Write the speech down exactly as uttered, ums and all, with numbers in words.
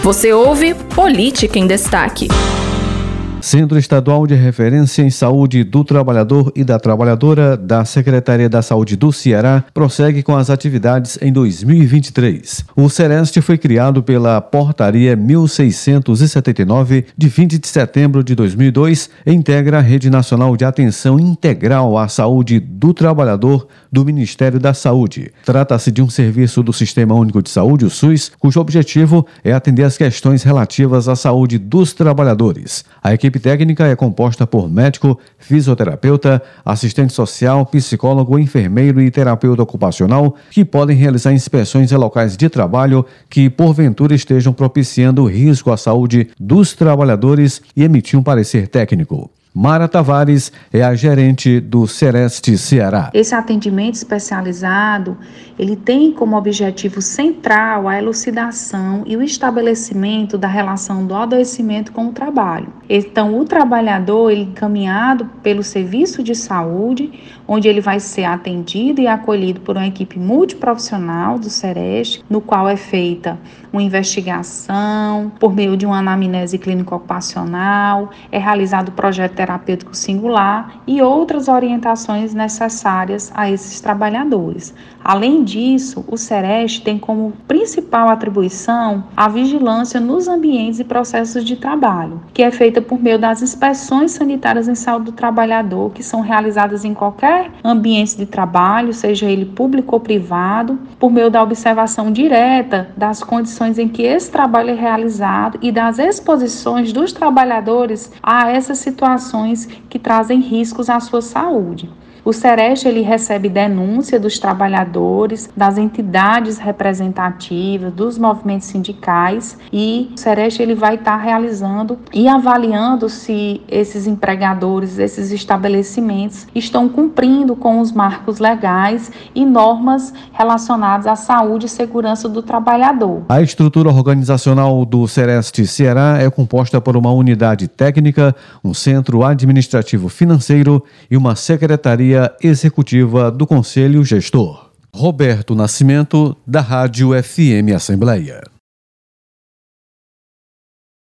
Você ouve Política em Destaque. Centro Estadual de Referência em Saúde do Trabalhador e da Trabalhadora da Secretaria da Saúde do Ceará prossegue com as atividades em dois mil e vinte e três. O Sereste foi criado pela Portaria mil seiscentos e setenta e nove, de vinte de setembro de dois mil e dois, e integra a Rede Nacional de Atenção Integral à Saúde do Trabalhador do Ministério da Saúde. Trata-se de um serviço do Sistema Único de Saúde, o SUS, cujo objetivo é atender às questões relativas à saúde dos trabalhadores. A equipe A equipe técnica é composta por médico, fisioterapeuta, assistente social, psicólogo, enfermeiro e terapeuta ocupacional, que podem realizar inspeções em locais de trabalho que, porventura, estejam propiciando risco à saúde dos trabalhadores e emitir um parecer técnico. Mara Tavares é a gerente do Sereste Ceará. Esse atendimento especializado, ele tem como objetivo central a elucidação e o estabelecimento da relação do adoecimento com o trabalho. Então, o trabalhador, ele encaminhado pelo serviço de saúde, onde ele vai ser atendido e acolhido por uma equipe multiprofissional do Sereste, no qual é feita uma investigação por meio de uma anamnese clínico-ocupacional, é realizado o projeto terapêutico singular e outras orientações necessárias a esses trabalhadores. Além disso, o Sereste tem como principal atribuição a vigilância nos ambientes e processos de trabalho, que é feita por meio das inspeções sanitárias em saúde do trabalhador, que são realizadas em qualquer ambiente de trabalho, seja ele público ou privado, por meio da observação direta das condições em que esse trabalho é realizado e das exposições dos trabalhadores a essas situações que trazem riscos à sua saúde. O Sereste, ele recebe denúncia dos trabalhadores, das entidades representativas, dos movimentos sindicais, e o Sereste ele vai estar realizando e avaliando se esses empregadores, esses estabelecimentos estão cumprindo com os marcos legais e normas relacionadas à saúde e segurança do trabalhador. A estrutura organizacional do Sereste Ceará é composta por uma unidade técnica, um centro administrativo financeiro e uma secretaria executiva do Conselho Gestor. Roberto Nascimento, da Rádio F M Assembleia.